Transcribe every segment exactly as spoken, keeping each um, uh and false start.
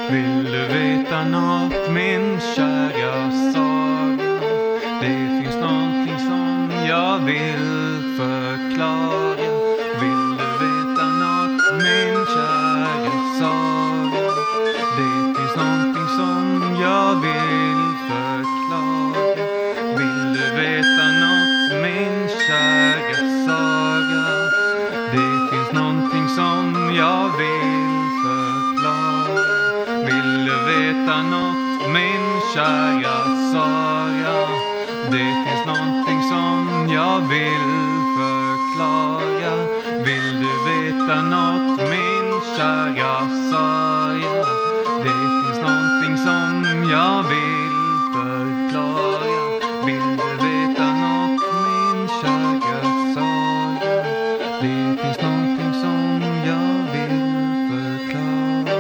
Vill du veta något, min kära Saga? Det finns någonting som jag vill förklara. Vill du veta något, min kära Saga? Det finns någonting som jag vill förklara. Vill du veta något, min kära Saga? Det finns någonting som jag vill förklara. Vill du veta något, min kära Saga? Det finns någonting som jag vill förklara. Vill du veta något, min kära Saga? Det finns någonting som jag vill förklara. Vill du veta något, min kära Saga? Det finns någonting som jag vill förklara.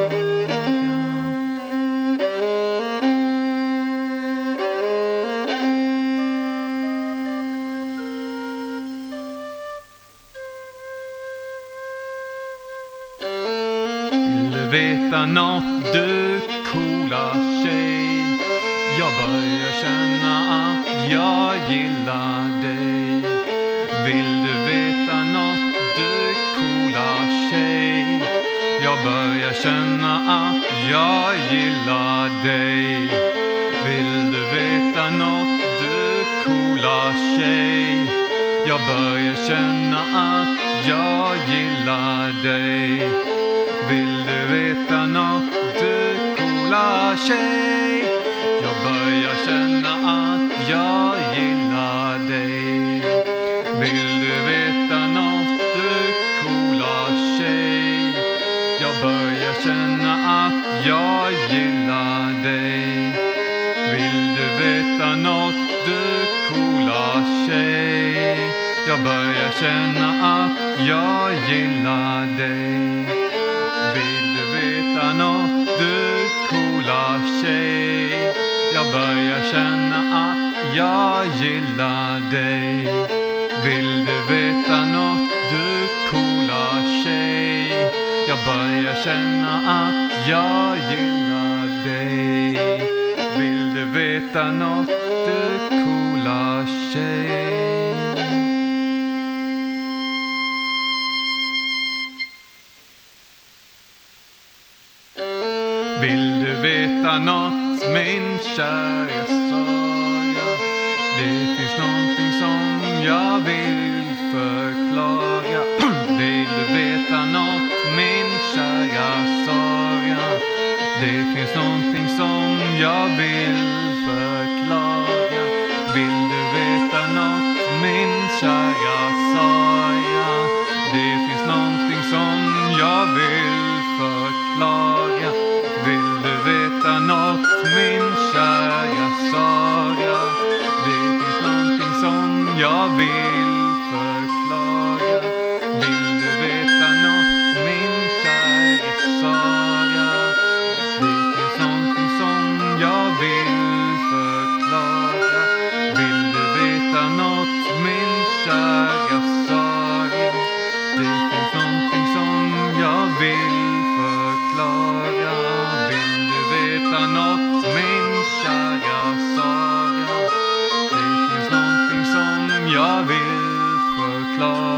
Vill du veta något, du coola tjej? Jag börjar känna att jag gillar dig. Vill du veta något, du coola tjej? Jag börjar känna att jag gillar dig. Vill du veta något, du coola tjej? Jag börjar känna att jag gillar dig. Vill du veta något, du coola tjej? Jag börjar känna att jag gillar dig. Vill du veta något, du coola tjej? Jag börjar känna att jag gillar dig. Vill du veta något, du coola tjej? Jag börjar känna att jag gillar dig. Vill du veta något, du coola tjej? Jag börjar känna att jag gillar dig. Vill du veta något, du coola tjej? Jag börjar känna att jag gillar dig. Vill du veta något, du coola tjej? Vill du veta något, min kära Saga? Det finns någonting som jag vill förklara. Vill du veta något, min kära Saga? Det finns någonting som jag vill förklara. Vill du veta något, min kära Saga? Det finns någonting som jag vill förklara. Vill du veta något, min kära Saga? Det finns någonting som jag vill förklara. Vill du veta något, min kära Saga? Det finns någonting som jag vill förklara. Vill du veta något, min kära Saga? Det finns någonting som jag vill förklara. Vill du veta något, min kära Saga? Det finns någonting som jag vill förklara.